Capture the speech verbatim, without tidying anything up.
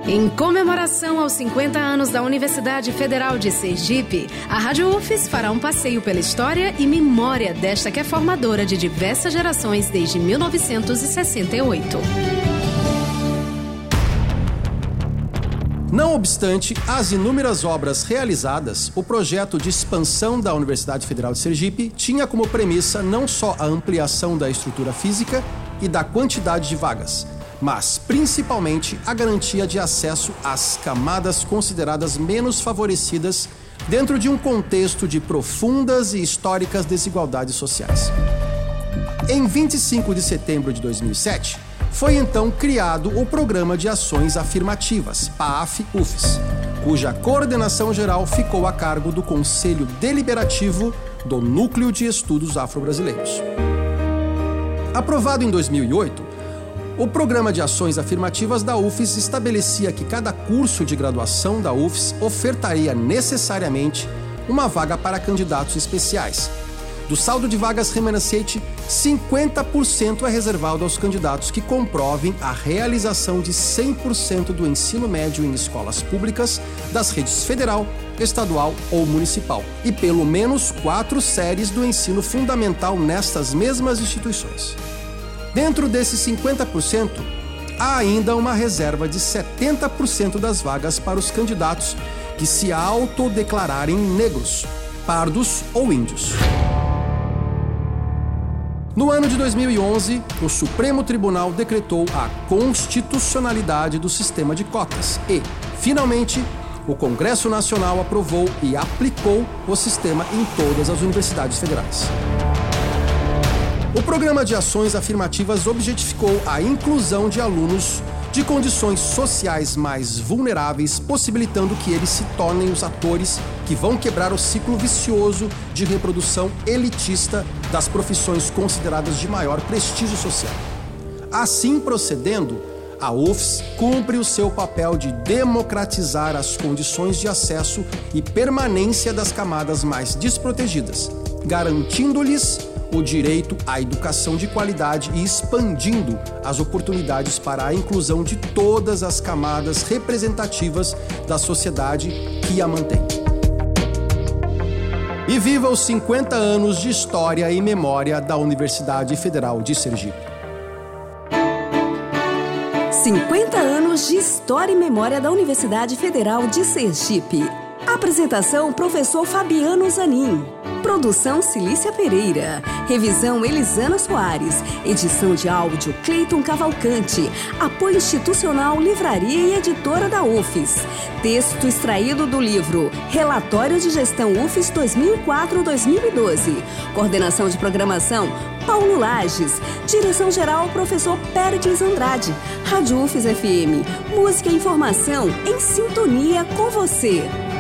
Em comemoração aos cinquenta anos da Universidade Federal de Sergipe, a Rádio U F S fará um passeio pela história e memória desta que é formadora de diversas gerações desde mil novecentos e sessenta e oito. Não obstante as inúmeras obras realizadas, o projeto de expansão da Universidade Federal de Sergipe tinha como premissa não só a ampliação da estrutura física e da quantidade de vagas, mas principalmente a garantia de acesso às camadas consideradas menos favorecidas dentro de um contexto de profundas e históricas desigualdades sociais. Em vinte e cinco de setembro de dois mil e sete, foi então criado o Programa de Ações Afirmativas, P A A F U F S, cuja coordenação geral ficou a cargo do Conselho Deliberativo do Núcleo de Estudos Afro-Brasileiros. Aprovado em dois mil e oito, o Programa de Ações Afirmativas da U F S estabelecia que cada curso de graduação da U F S ofertaria necessariamente uma vaga para candidatos especiais. Do saldo de vagas remanescente, cinquenta por cento é reservado aos candidatos que comprovem a realização de cem por cento do ensino médio em escolas públicas das redes federal, estadual ou municipal, e pelo menos quatro séries do ensino fundamental nestas mesmas instituições. Dentro desses cinquenta por cento, há ainda uma reserva de setenta por cento das vagas para os candidatos que se autodeclararem negros, pardos ou índios. No ano de dois mil e onze, o Supremo Tribunal decretou a constitucionalidade do sistema de cotas e, finalmente, o Congresso Nacional aprovou e aplicou o sistema em todas as universidades federais. O Programa de Ações Afirmativas objetificou a inclusão de alunos de condições sociais mais vulneráveis, possibilitando que eles se tornem os atores que vão quebrar o ciclo vicioso de reprodução elitista das profissões consideradas de maior prestígio social. Assim procedendo, a U F S cumpre o seu papel de democratizar as condições de acesso e permanência das camadas mais desprotegidas, garantindo-lhes o direito à educação de qualidade e expandindo as oportunidades para a inclusão de todas as camadas representativas da sociedade que a mantém. E viva os cinquenta anos de história e memória da Universidade Federal de Sergipe. cinquenta anos de história e memória da Universidade Federal de Sergipe. Apresentação: professor Fabiano Zanin. Produção: Cilícia Pereira. Revisão: Elisana Soares. Edição de áudio: Cleiton Cavalcante. Apoio institucional: Livraria e Editora da U F S. Texto extraído do livro Relatório de Gestão U F S dois mil e quatro a dois mil e doze. Coordenação de Programação: Paulo Lages. Direção-geral: Professor Péricles Andrade. Rádio U F S F M. Música e informação em sintonia com você.